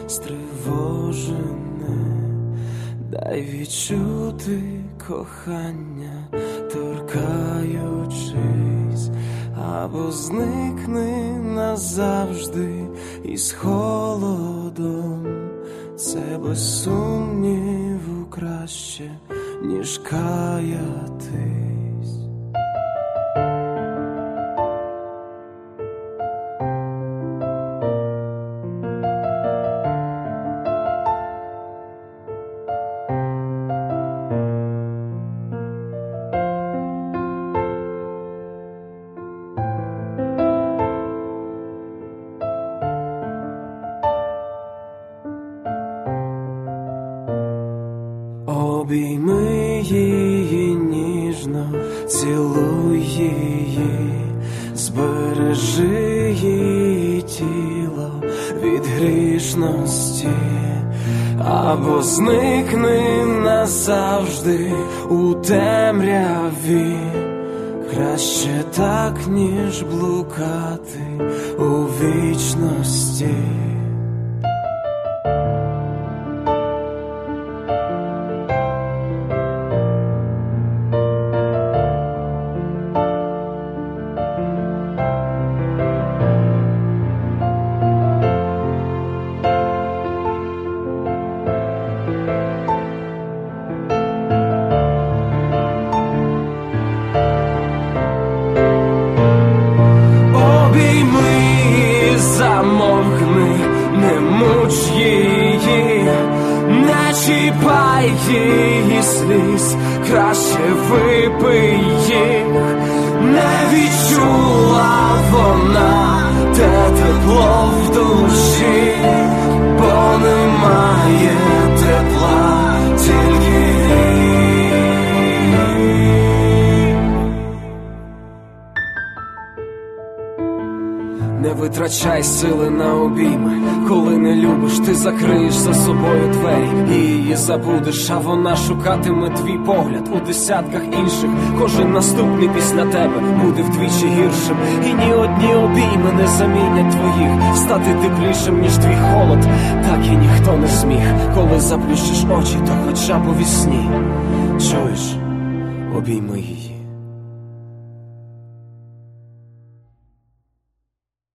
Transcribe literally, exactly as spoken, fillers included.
стривожене. Дай відчути кохання, торкаючись, або зникни назавжди із холодом. Це без сумніву краще, ніж каятись. Обійми її ніжно, цілуй її, збережи її тіло від грішності, або зникни назавжди у темряві. Краще так, ніж блукати у вічності. Замовкни, не муч її, не чіпай її сліз, краще випий їх. Не відчула вона те тепло в душі, бо немає тепла, тільки рік. Не витрачай сили на обійми, коли не любиш, ти закриєш за собою двері і її забудеш, а вона шукатиме твій погляд у десятках інших. Кожен наступний після тебе буде вдвічі гіршим, і ні одні обійми не замінять твоїх. Стати теплішим, ніж твій холод, так і ніхто не зміг. Коли заплющиш очі, то хоча б у вісні. Чуєш? Обійми її.